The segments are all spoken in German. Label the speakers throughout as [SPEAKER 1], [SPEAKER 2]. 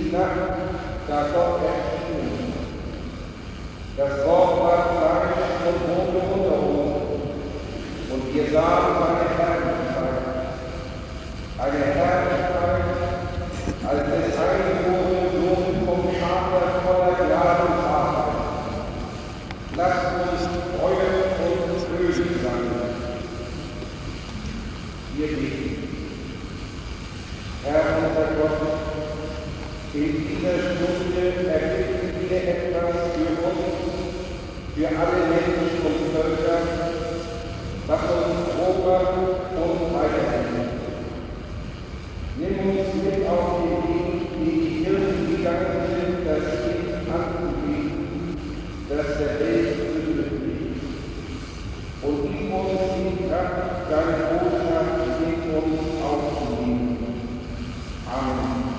[SPEAKER 1] die Nacht, da Gott erschien. Das Wort war Fleisch und wohnte unter uns, und wir sahen seine Herrlichkeit. Eine Herrlichkeit, als des eingeborenen Sohn vom Vater voller Gnade und Wahrheit. Lasst uns Freude und Fröhlich sein. Wir beten. Herr unser Gott, in dieser Stunde erbitten wir etwas für uns, für alle Menschen und Völker, was uns froher und weiterhilft. Nimm uns mit auf den Weg, die die Kirchen gegangen sind, das Kind anzubeten, das der Welt Sünde liegt. Und gib uns die Kraft, deine Botschaft in uns aufzunehmen. Amen.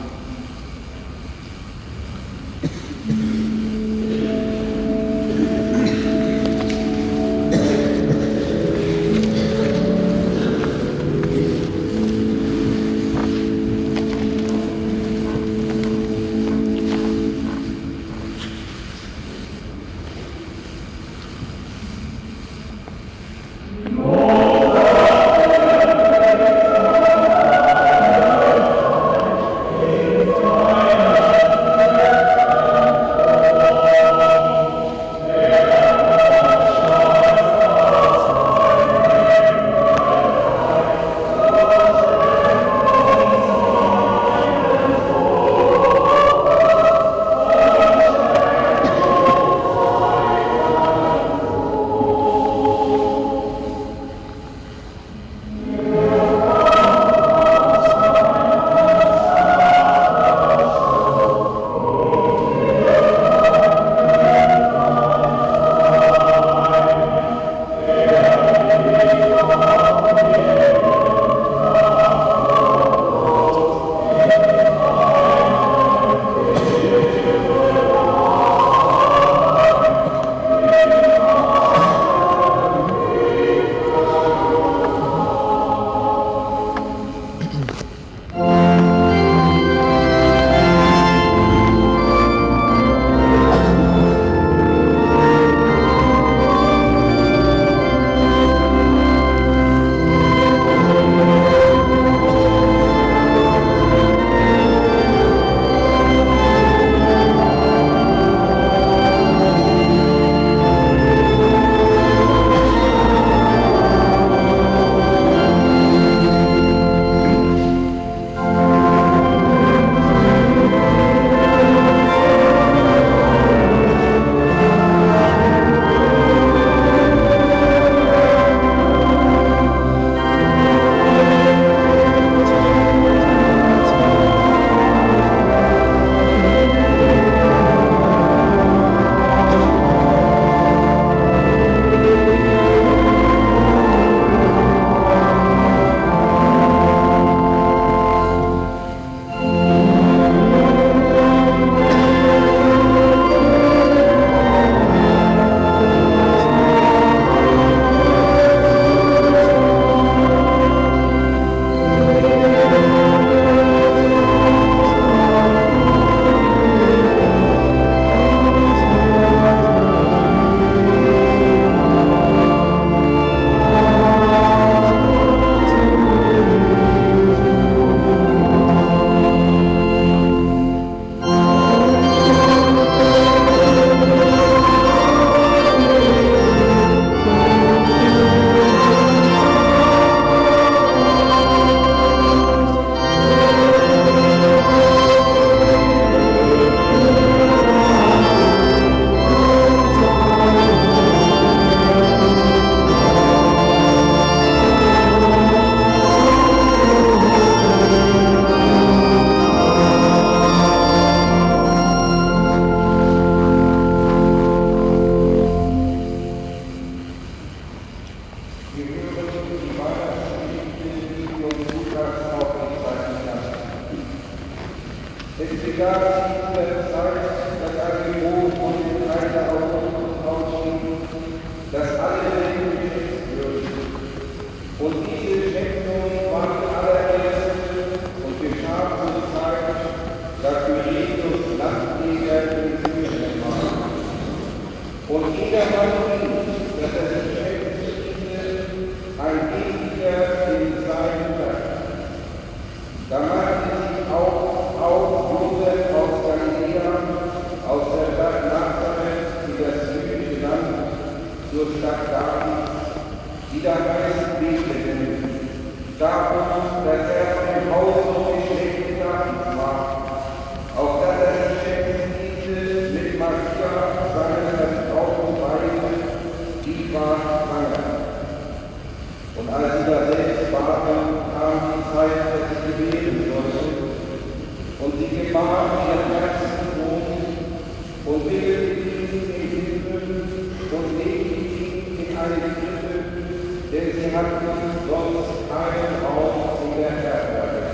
[SPEAKER 2] Dafür reden
[SPEAKER 1] Petrus Landleger in Syrien war. Und jeder weiß, dass er sich ein Gegenwehr in seinem Werk. Da machte sich auch Josef aus Galiläa, aus der Stadt Nazareth in das jüdische Land, zur Stadt Davids, die da heißt Bethlehem, darum, dass er von dem Haus und Geschlecht Davids war, auf dass er sich schätzen ließe mit Maria, seiner vertrauten Weise, die war schwanger. Und als sie da selbst waren, kam die Zeit, dass sie gebären sollte. Und sie gebar ihren ersten Sohn und wickelte ihn in Windeln und legte ihn in eine Krippe, denn sie hatten sonst keinen Raum in der Herberge.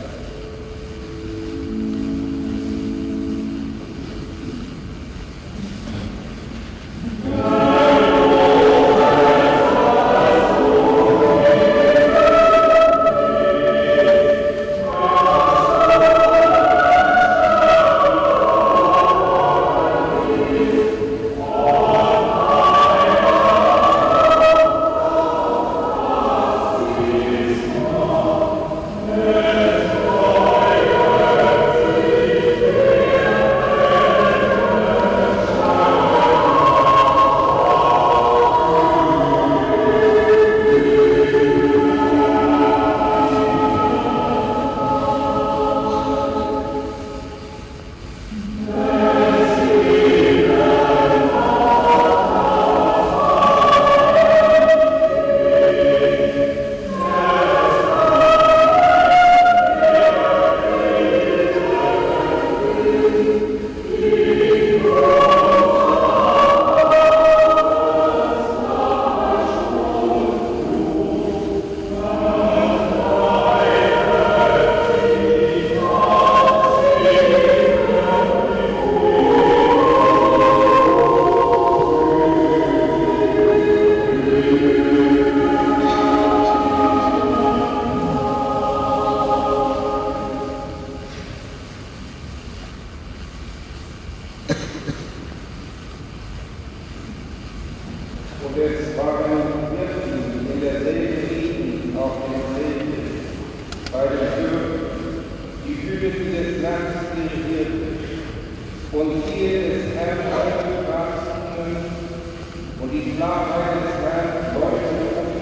[SPEAKER 1] Und es waren Hirten in derselben Gegend auf dem Felde, bei der Tür, die Hütten des Nachts dirigierten. Und siehe, des Herrn Augen sprach ihnen, und die Klarheit des Herrn leuchtete um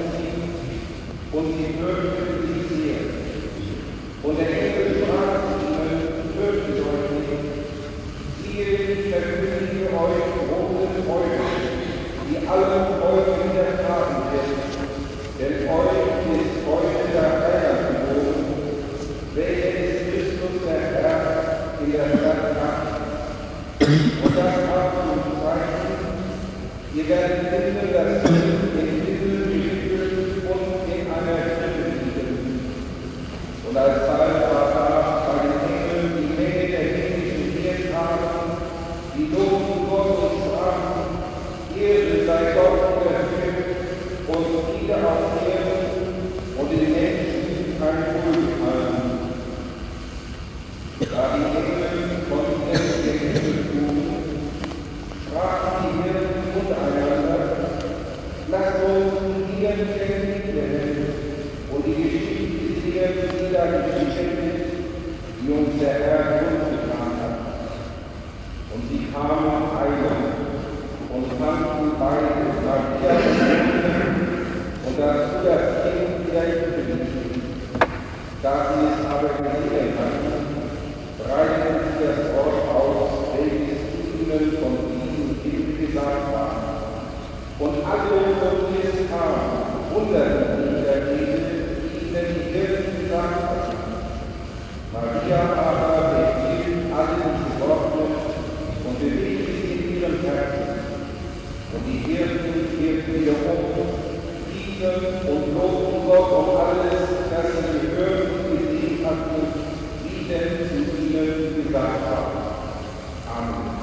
[SPEAKER 1] sie, und sie fürchteten sich sehr. Und der Engel sprach zu ihnen, fürchtet euch nicht, siehe, ich verkündige euch große Freude, die allen Volken widerfahren wird, denn euch ist heute der Heiland geboren, welcher ist Christus der Herr in der Stadt David. Und das habt zum Zeichen, ihr werdet finden, dass Kind im Himmel gewickelt und in einer Krippe liegen. Und alsbald war da bei den Engeln die Menge der himmlischen Heerscharen, die loben Gott und sprachen, Ehre sei Gott in der Höhe und Friede auf Erden und den Menschen kein Wohlgefallen. Da die Engel von den Himmel trugen, sprachen die Hirten untereinander, lasst uns hier Bethlehem und die Geschichte sehen, die da geschehen ist, die uns der Herr kundgetan hat. Und sie kamen eilend und fanden beide Maria und dazu das Kind der Jüngling. Da sie es aber gesehen hatten, breiteten sie das Wort aus, welches ihnen von diesem Kind gesagt war. Und alle, die es kamen, wunderten sich der Rede, die ihnen die Hirten gesagt hatten. Maria aber behielt alle diese Worte und bewegte sie in ihrem Herzen. Und die Hirten kehrten wieder priesen und lobten Gott um alles, das sie gehört und gesehen hatten, wie denn zu ihnen gesagt haben. Amen.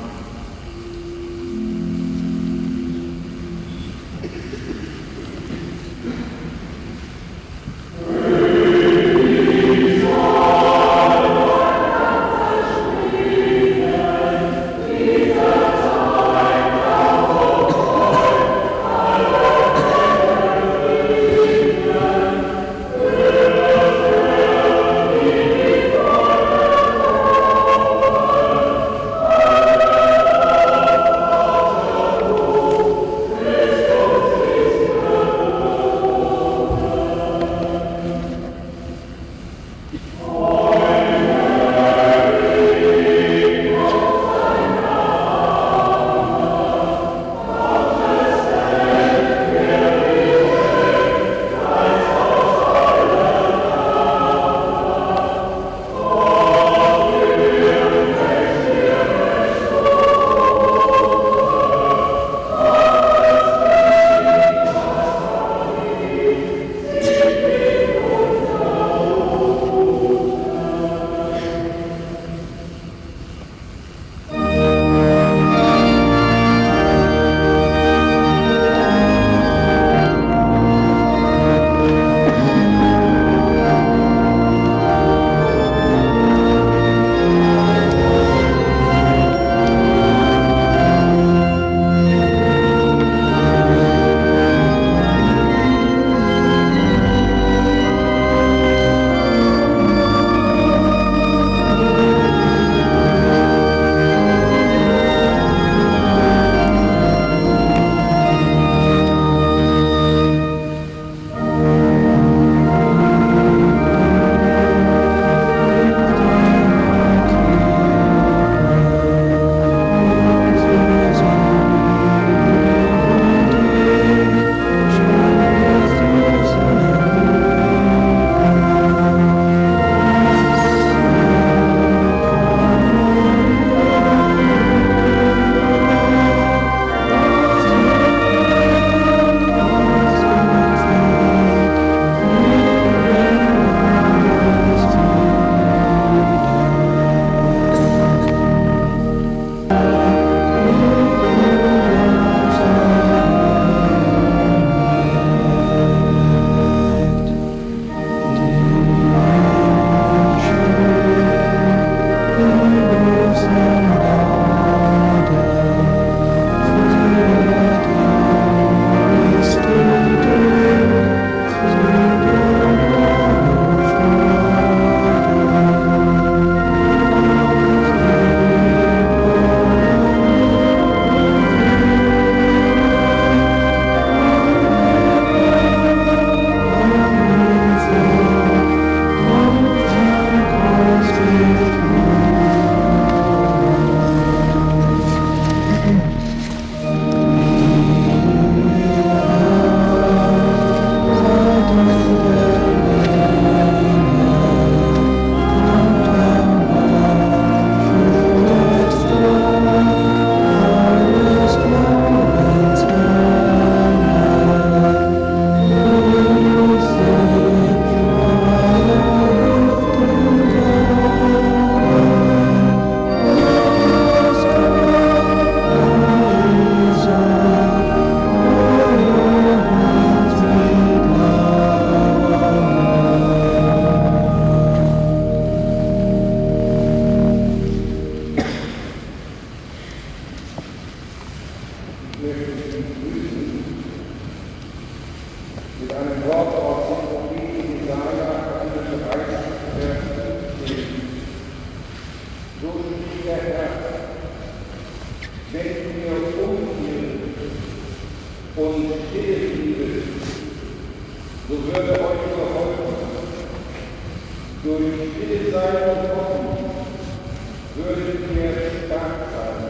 [SPEAKER 1] und stille bliebet, so würde euch geholfen. Durch stille sein und hoffen würdet ihr stark sein.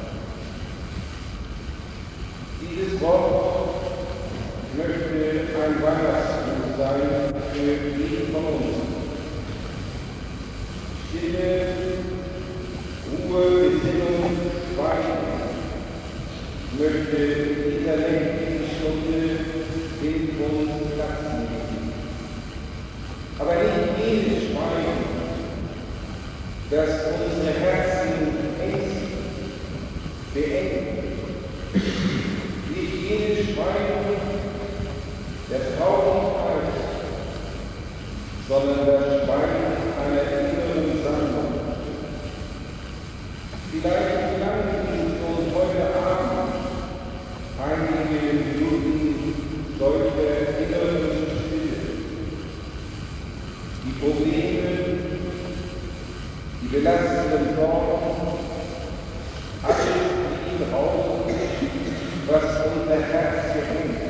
[SPEAKER 1] Dieses Wort möchte ein Weihnachtslied sein für jeden von uns. Stille, Ruhe, Besinnung, Schweigen möchte in dieser länglichen Stunde in uns Platz nehmen. Aber nicht jenes Schweigen, das unsere Herzen ängstlich beengt. Nicht jenes Schweigen, das Traurigkeit, sondern das Schweigen einer inneren Sammlung. Vielleicht gelangt uns heute Abend einige Minuten solcher inneren Stille. Die Probleme, die belastenden Sorgen, alles fliegt raus, was unser Herz gehängt.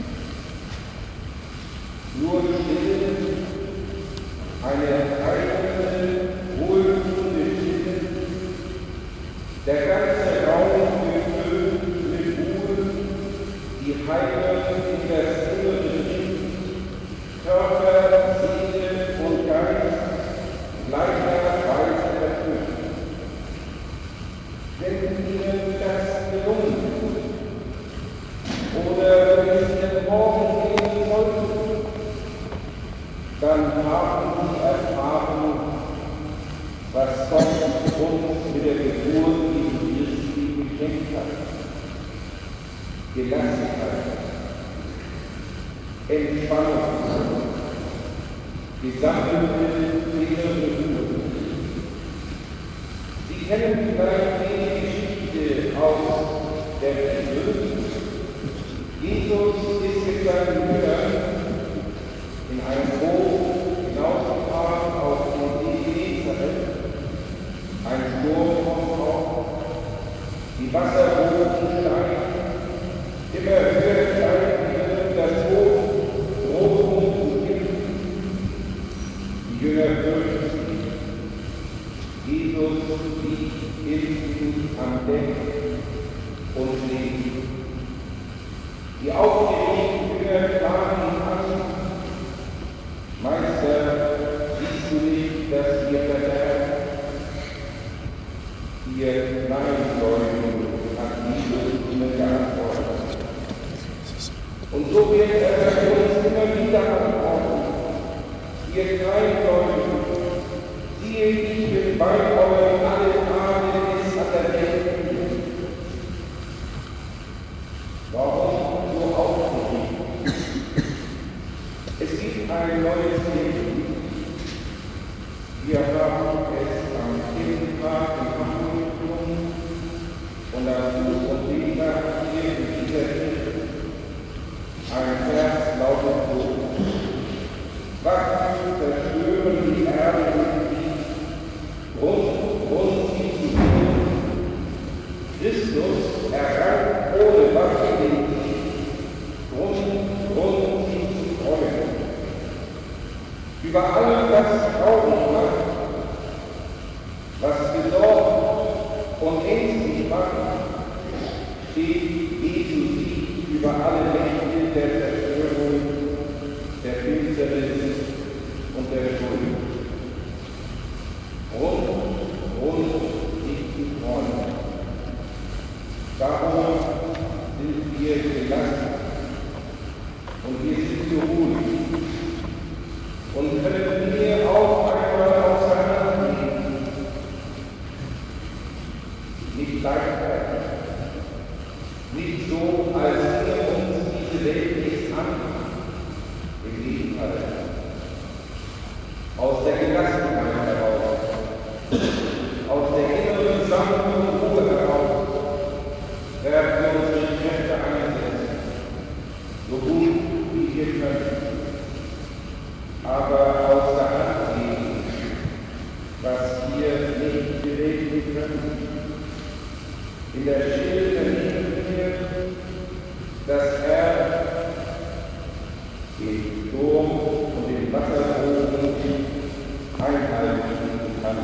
[SPEAKER 1] Nur Stille, eine eigene, wohltuende Stille, der ganze Raum gefüllt mit Ruhe, die Heilung in das Innere bringt, Körper, Seele und Geist gleicherweise erfüllt. Wenn Ihnen das gelungen oder wenn es Ihnen morgen gehen sollte, dann haben Sie erfahren, was Gott uns mit der Geburt Jesu Christi geschenkt hat. Gelassenheit, Entspannung, gesammelte innere Ruhe. Sie kennen vielleicht die Geschichte aus der Bibel. Jesus ist mit seinen Jüngern in einem Boot hinausgefahren auf die See Genezareth. Ein Sturm kommt auf, die Wasserwogen steigen, immer höher steigen, das Boot droht umzukippen. Die Jünger fürchten sich. Jesus liegt hinten am Deck und schläft. Die aufgeregten Jünger klagen ihn an: Meister, siehst du nicht, dass wir verderben? Ihr Nein-Leuten, hat Jesus ihnen geantwortet. Und so wird er uns immer wieder antworten: Ihr Nein-Leuten, siehe, ich bin bei euch alle Tage bis an der Welt. Warum so aufgeregt? Es gibt ein neues Leben. Wir haben es am Kirchentag gemacht und am Fuß- und Wegtag hier in dieser Kirche. Ein Vers lautet so: Wachen zerstören die Erde und die Grund sie zu sehen. Christus errang ohne Waffen den Grund sie zu freuen. Über allem, was traurig macht, was besorgt und ängstlich macht, steht Jesu Sieg über alle Mächte der Zerstörung, der Finsternis und der Schuld. Rund liegt die Freunde. Darum sind wir gelassen und wir sind beruhigt und können wir auch einmal auseinandergehen. Nicht leichtfertig, nicht so, als ginge uns diese Welt nichts an. Im Gegenteil. Aus der Gelassenheit heraus, aus der inneren Sammlung und Ruhe heraus, werden wir unsere Kräfte einsetzen, so gut wie wir können. Aber aus der Hand geben, was wir nicht bewegen können. In der Stille vernehmen wir, dass er Wasserboden Einhalt bieten kann.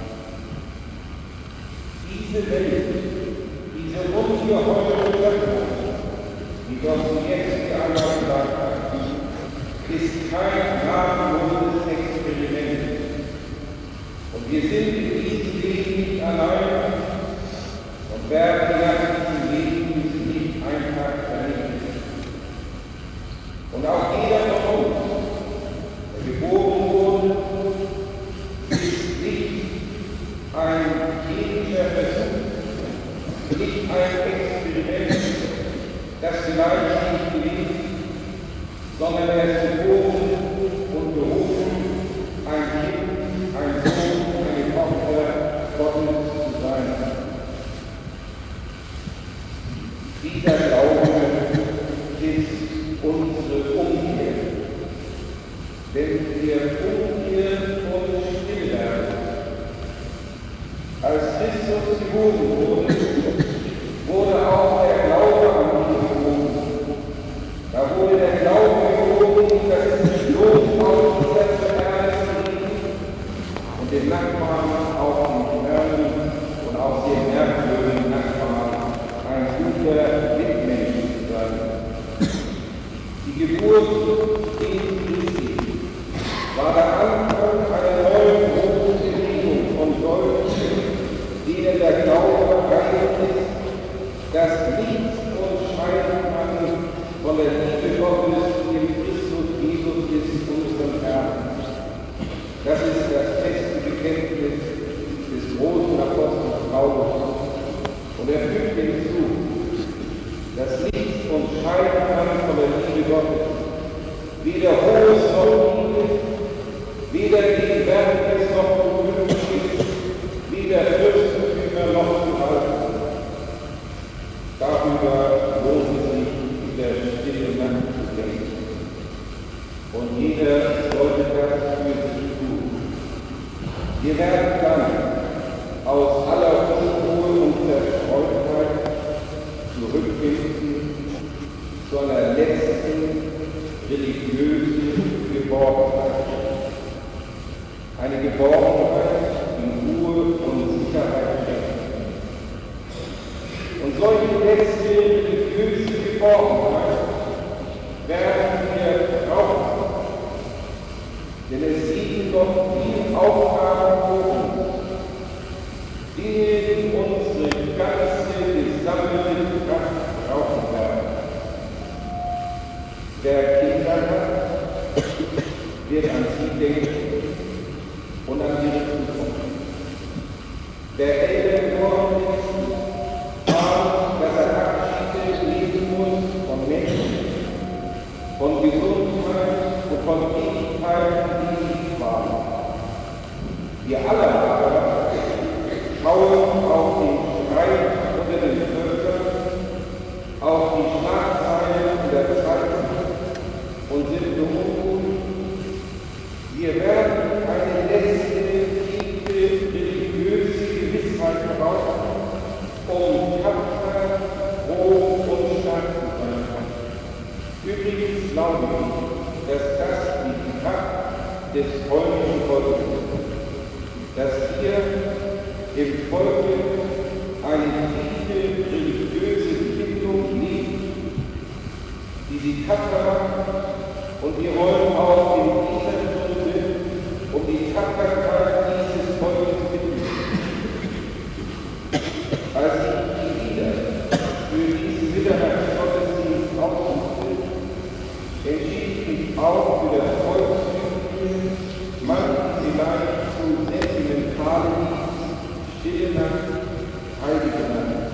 [SPEAKER 1] Diese Welt, diese ungeheure Schöpfung, die Dostoiewski einmal gesagt hat, ist kein namenloses Experiment. Und wir sind in diesem Leben nicht allein und werden nach diesem Leben nicht einfach vernichtet. Und auch jeder von uns, der geboren wurde, ist nicht ein chemischer Versuch, nicht ein Experiment, das vielleicht nicht gelingt, sondern er ist geboren und berufen, ein Kind, ein Sohn, eine Tochter Gottes zu sein. Dieser Glaube ist unsere Umkehr. Wenn wir umkehren und still werden. Als Christus geboren wurde, wurde auch der Glaube an ihn geboren. Da wurde der Glaube geboren, dass es nicht bloß aus dieser Erde und den Nachbarn auch den Herren und auch den merkwürdigen Nachbarn ein guter Mitmensch zu sein. Die Geburt Jesu Christi war der Anfang einer neuen großen Bewegung von Deutschen, denen der Glaube heilig ist, dass nichts uns scheiden kann von der Liebe Gottes in Christus Jesus ist, unserem Herrn. Das ist das feste Bekenntnis des großen Apostels Paulus. Und er fügt hinzu, dass nichts uns scheiden kann von der Liebe Gottes. Weder hohes noch niedriges, weder Gegenwärtiges noch Zukünftiges, weder Fürstentümer noch Gewalt. Darüber lohnt es sich, in der stille Nacht zu denken. Und jeder sollte das für sich tun. Wir werden dann aus aller Unruhe und Zerstreutheit zurückfinden zu einer letzten religiösen Geborgenheit. Eine Geborgenheit, die Ruhe und Sicherheit schenkt. Und solche letzte religiöse Geborgenheit werden wir brauchen. Denn es liegen noch viele Aufgaben vor uns, Dinge, die unsere ganze gesammelte Kraft brauchen werden. Wer Kinder hat, wird an sie denken und an ihre Zukunft. Wer älter geworden ist, ahnt, dass er Abschiede leben muss von Menschen, von Gesundheit und von Ewigkeit, die nicht waren. Wir alle aber schauen auf den Streit unter den Völkern, auf die Schlagzeilen der Zeit und sind beunruhigt. Wir werden eine letzte, tiefe, religiöse Gewissheit brauchen, um tapfer, froh und stark zu sein. Übrigens glaube ich, dass das die Kraft des polnischen Volkes ist, dass wir im Volke eine tiefe religiöse Bindung leben, die sie tapfer macht, und wir wollen auch in dieser Stunde um die Tapferkeit dieses Volkes bitten. Als ich die Lieder für diesen Mittagsgottesdienst aussuchte, entschied ich mich auch für das Volkslied, manche vielleicht zu sentimentalen Stille Nacht, heilige Nacht.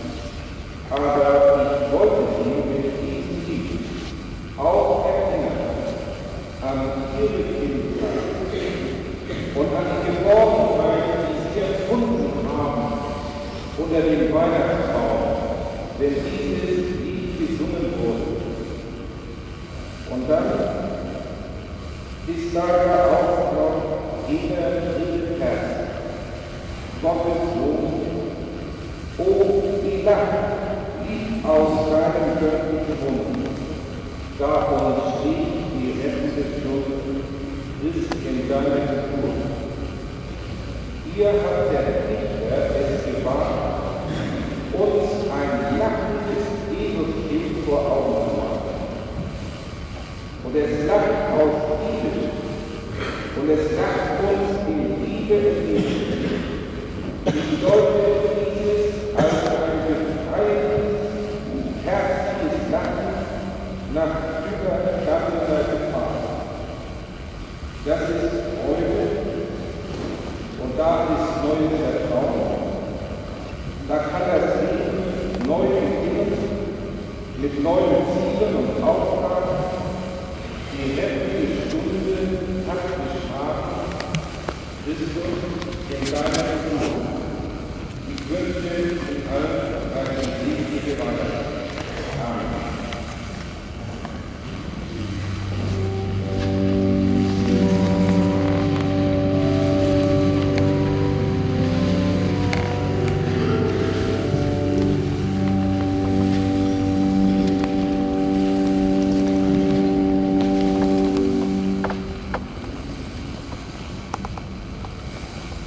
[SPEAKER 1] Aber ich wollte sie mit diesem Lied auch erinnern an ihre Kindheit und an die Geborgenheit, die sie erfunden haben unter dem Weihnachtsbaum, wenn dieses Lied gesungen wurde. Und dann ist leider auch noch jeder dritte Vers Gottes Sohn. O, wie lang lief aus seinem göttlichen Mund, davon stieg die rettende Stunde ist in deiner Geburt. Hier hat der Dichter es gewagt, uns ein lachendes Eselkind vor Augen zu machen. Und es lacht aus Liebe, und es lacht uns in Liebe entgegen. Ich deute dieses als ein befreiendes, herzliches Lachen nach übergangener Gefahr. Das ist Freude und da ist neues Vertrauen. Da kann das Leben neu beginnen, mit neuen Zielen und Aufgaben. Die rettende Stunde hat geschlagen, Christus in deiner Geburt. Ich wünsche in allen eine selige Weihnacht. Amen.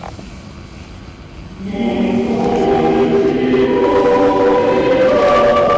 [SPEAKER 2] Amen.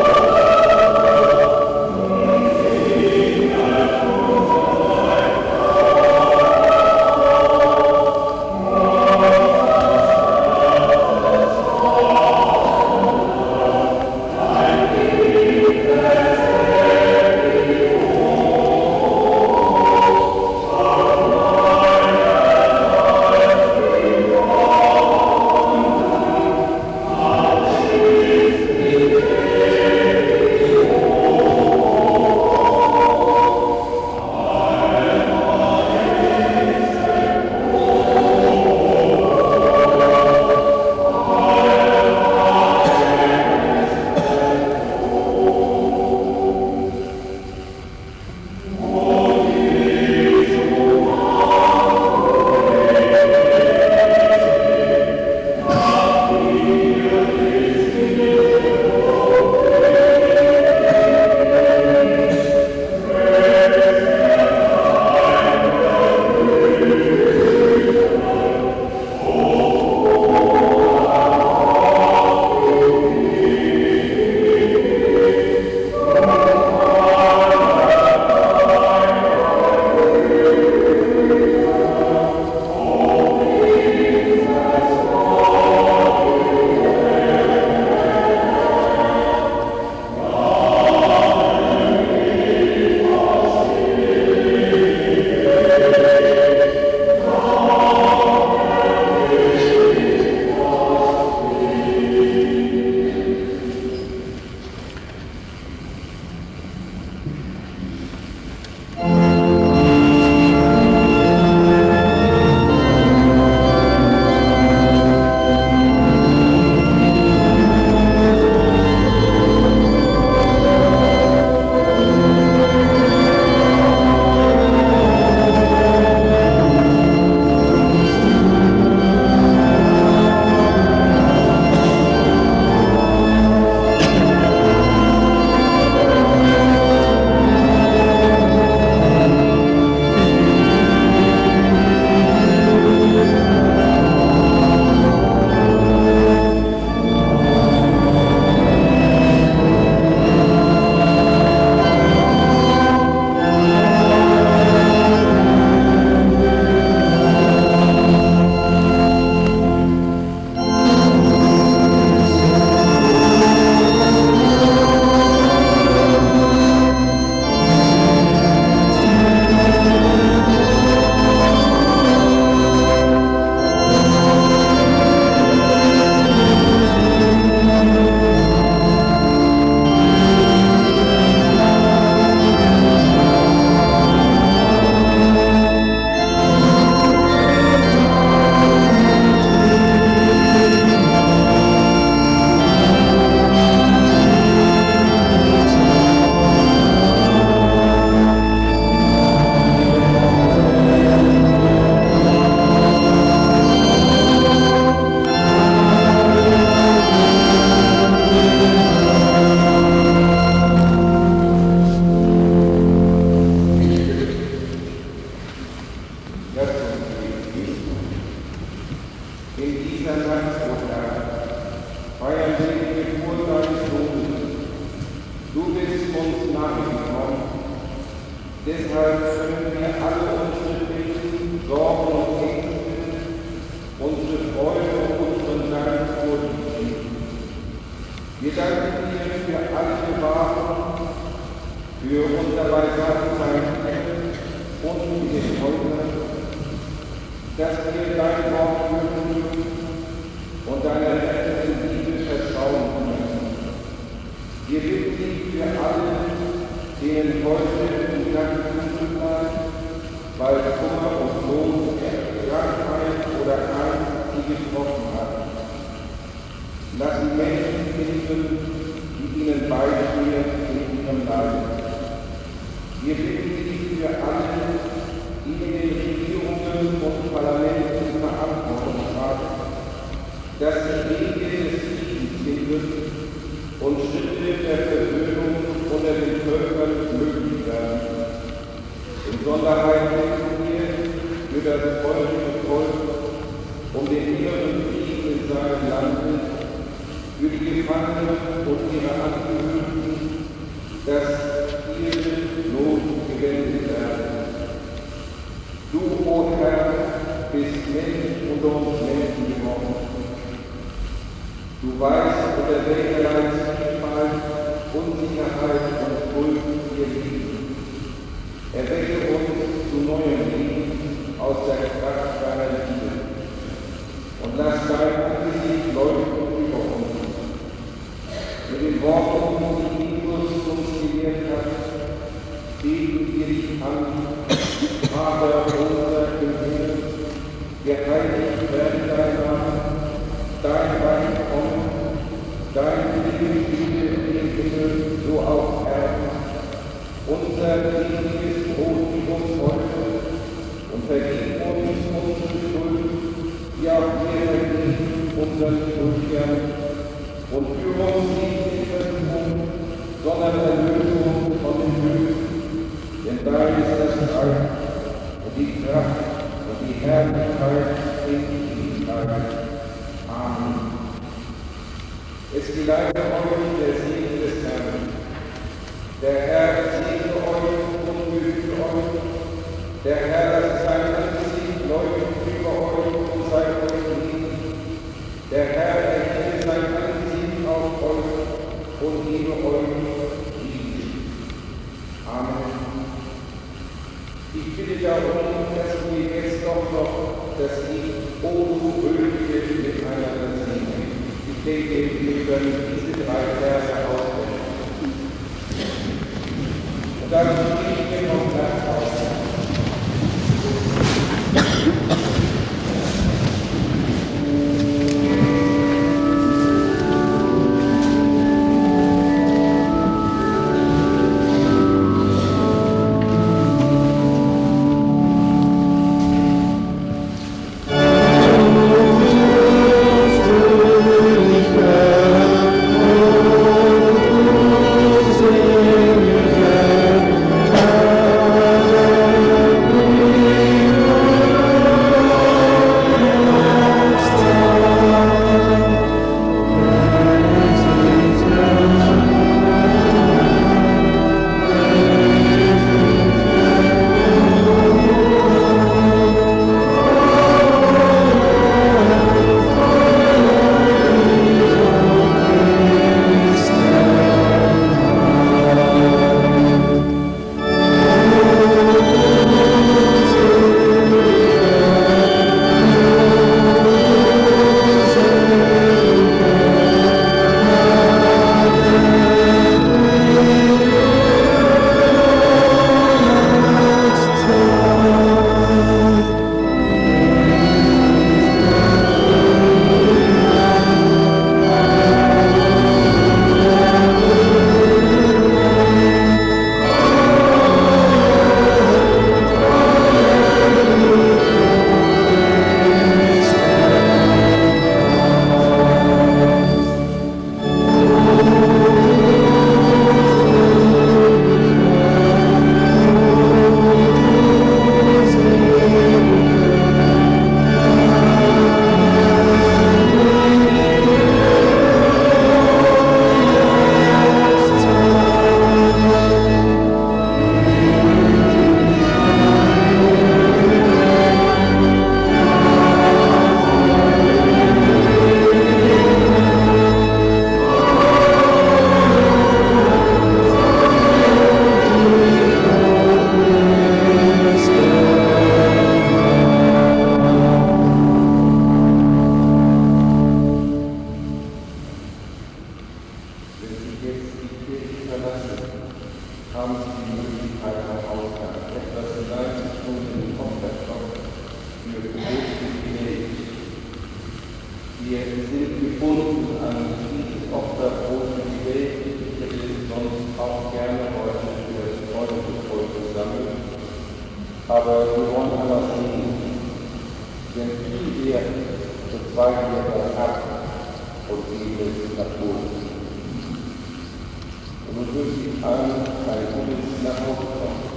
[SPEAKER 1] nahe gekommen. Deshalb können wir alle unsere Bitten, Sorgen und Ängste, unsere Freude und unseren Dank vor dir bringen. Wir danken dir für alle Bewahrung, für unser Beisammensein und für den Häusern, dass wir dein Wort hören dürfen und deiner rettenden Liebe vertrauen können. Wir bitten dich für alle, denen heute im Nacht übel bleibt, weil Kummer und Not, Krankheit oder Angst sie getroffen hat. Lass die Menschen finden, die ihnen beistehen in ihrem Leid. Wir bitten dich für alle, die in den Regierungen und Parlamenten Verantwortung haben, dass die Wege des Friedens finden und Schritte der Versöhnung unter den Völkern möglich werden. Besonderheit bitten wir für das polnische Volk um den inneren Frieden in seinem Lande, für die Gefangenen und ihre Angehörigen, dass ihre Not gewendet werden. Du, o Herr, bist Mensch unter uns Menschen geworden. Du weißt, unter welcherlei Zwiespalt, Unsicherheit und Schuld wir liegen. Erwecke uns zu neuem Leben aus der Kraft deiner Liebe und lass dein Angesicht leuchten über uns. Mit den Worten, die Jesus uns gelehrt hat, beten wir dich an, Vater unser im Himmel, geheiligt werde dein Name, dein Reich komme, dein Wille geschehe im Himmel, so auf Erden. Unser tägliches Brot gib uns heute und vergib uns unsere Schuld, die auch wir vergeben unseren Schuldgern. Und führe uns nicht in Versuchung, sondern erlöse uns von dem Bösen. Denn dein ist das Reich und die Kraft und die Herrlichkeit in Ewigkeit. Amen. Es geleite euch der Segen des Herrn. Der Herr segne euch und behüte euch. Der Herr lasse sein Angesicht leuchten über euch und sei euch gnädig. Der Herr erhebe sein Angesicht auf euch und gebe euch Frieden. Amen. Ich bitte darum, dass wir jetzt doch noch das Lied O du Fröhliche miteinander singen. Ich denke, wir können diese 3 Verse auswählen. Und dann gehen wir noch nach Hause.
[SPEAKER 2] Oh,
[SPEAKER 1] haben Sie die Möglichkeit am Ausgang etwas hineinzutun in den Kopfwerkstoff für Geburtsjubiläum. Wir sind gebunden an dieses Opferbrot für die Welt, das wir sonst auch gerne heute für das Volk sammeln. Aber wir wollen aber sehen, denn viel wert, so zeigen wir das ab und geben es Natur. Und nun wünsche ich allen ein gutes Nachhauskommen.